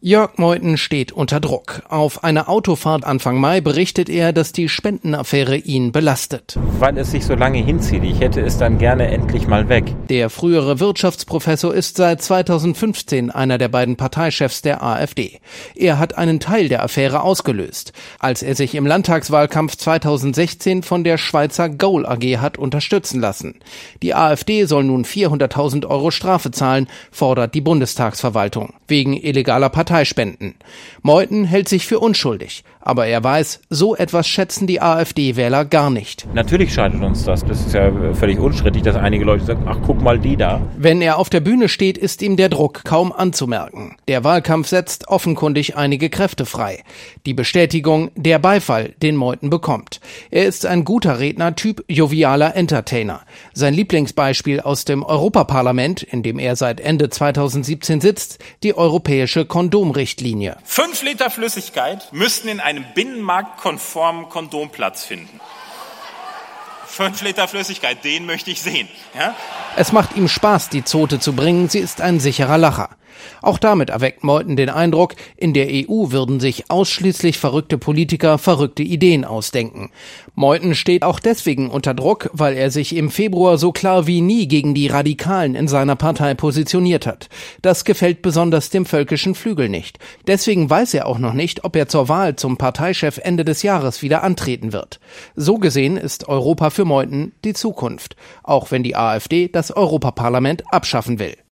Jörg Meuthen steht unter Druck. Auf einer Autofahrt Anfang Mai berichtet er, dass die Spendenaffäre ihn belastet. Weil es sich so lange hinzieht. Ich hätte es dann gerne endlich mal weg. Der frühere Wirtschaftsprofessor ist seit 2015 einer der beiden Parteichefs der AfD. Er hat einen Teil der Affäre ausgelöst, als er sich im Landtagswahlkampf 2016 von der Schweizer Goal AG hat unterstützen lassen. Die AfD soll nun 400.000 € Strafe zahlen, fordert die Bundestagsverwaltung, wegen illegaler Parteispenden. Meuthen hält sich für unschuldig, aber er weiß, so etwas schätzen die AfD-Wähler gar nicht. Natürlich schadet uns das. Das ist ja völlig unstrittig, dass einige Leute sagen, ach, guck mal die da. Wenn er auf der Bühne steht, ist ihm der Druck kaum anzumerken. Der Wahlkampf setzt offenkundig einige Kräfte frei. Die Bestätigung, der Beifall, den Meuthen bekommt. Er ist ein guter Redner, Typ jovialer Entertainer. Sein Lieblingsbeispiel aus dem Europaparlament, in dem er seit Ende 2017 sitzt, die europäische Kondomrichtlinie. 5 Liter Flüssigkeit müssten in einem binnenmarktkonformen Kondom Platz finden. 5 Liter Flüssigkeit, den möchte ich sehen. Ja? Es macht ihm Spaß, die Zote zu bringen, sie ist ein sicherer Lacher. Auch damit erweckt Meuthen den Eindruck, in der EU würden sich ausschließlich verrückte Politiker verrückte Ideen ausdenken. Meuthen steht auch deswegen unter Druck, weil er sich im Februar so klar wie nie gegen die Radikalen in seiner Partei positioniert hat. Das gefällt besonders dem völkischen Flügel nicht. Deswegen weiß er auch noch nicht, ob er zur Wahl zum Parteichef Ende des Jahres wieder antreten wird. So gesehen ist Europa für Meuthen die Zukunft, auch wenn die AfD das Europaparlament abschaffen will.